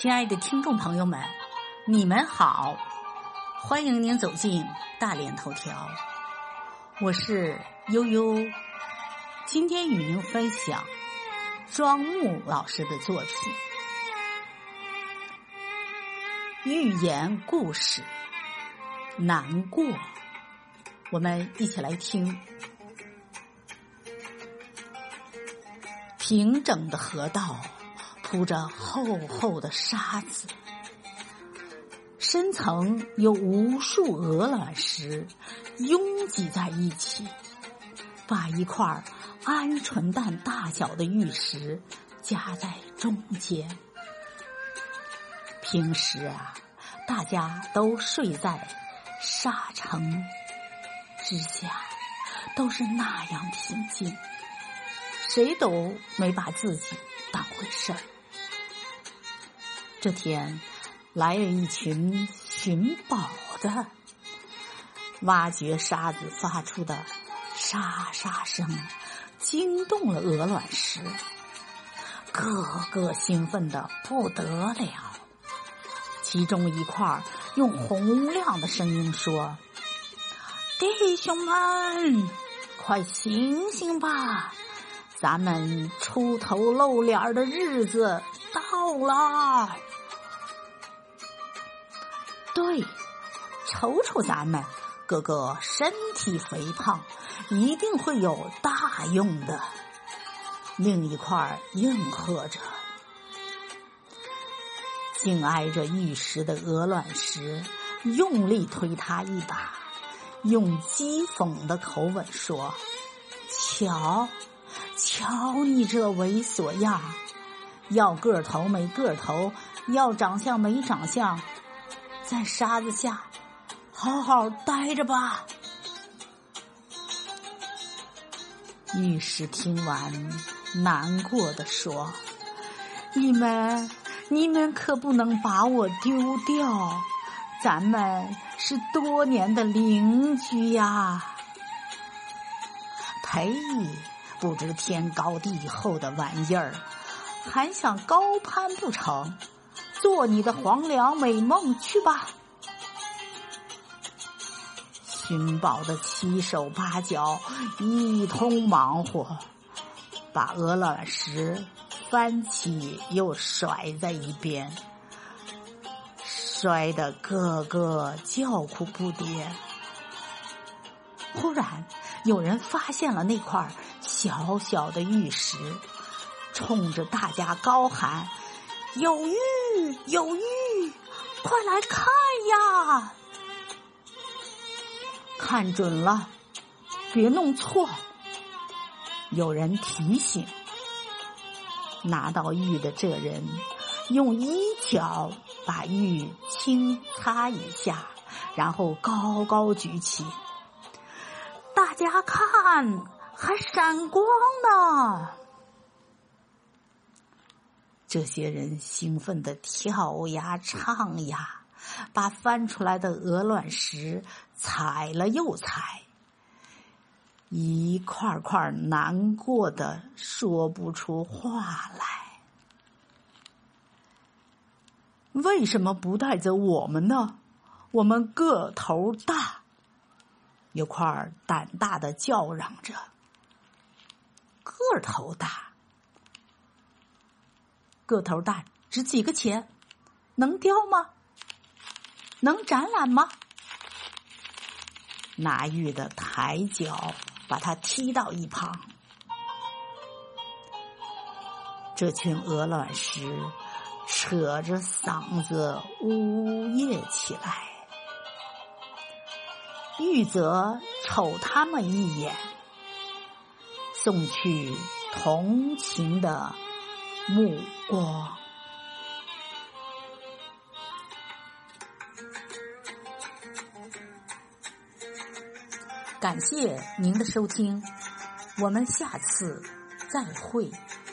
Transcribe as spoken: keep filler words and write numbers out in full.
亲爱的听众朋友们，你们好，欢迎您走进大连头条，我是悠悠，今天与您分享庄木老师的作品寓言故事难过，我们一起来听。平整的河道铺着厚厚的沙子，深层有无数鹅卵石拥挤在一起，把一块鹌鹑蛋大小的玉石夹在中间。平时啊，大家都睡在沙城之下，都是那样平静，谁都没把自己当回事儿。这天来了一群寻宝的，挖掘沙子发出的沙沙声惊动了鹅卵石，个个兴奋得不得了。其中一块用洪亮的声音说：弟兄们，快醒醒吧，咱们出头露脸的日子到了。对，瞅瞅咱们个个身体肥胖，一定会有大用的。另一块应和着。紧挨着玉石的鹅卵石用力推他一把，用讥讽的口吻说：瞧瞧你这猥琐样，要个头没个头，要长相没长相，在沙子下好好待着吧。玉石听完难过地说：你们你们可不能把我丢掉，咱们是多年的邻居呀。呸，不知天高地厚的玩意儿，还想高攀不成？做你的黄粱美梦去吧。寻宝的七手八脚一通忙活，把鹅卵石翻起又甩在一边，摔得个个叫苦不迭。忽然有人发现了那块小小的玉石，冲着大家高喊：有玉有玉，快来看呀！看准了，别弄错。有人提醒。拿到玉的这人用衣角把玉轻擦一下，然后高高举起。大家看，还闪光呢！这些人兴奋地跳呀唱呀，把翻出来的鹅卵石踩了又踩，一块块难过的说不出话来。为什么不带着我们呢？我们个头大。有块胆大的叫嚷着：个头大，个头大值几个钱？能雕吗？能展览吗？拿玉的抬脚把他踢到一旁。这群鹅卵石扯着嗓子呜咽起来。玉则瞅他们一眼，送去同情的目光。感谢您的收听，我们下次再会。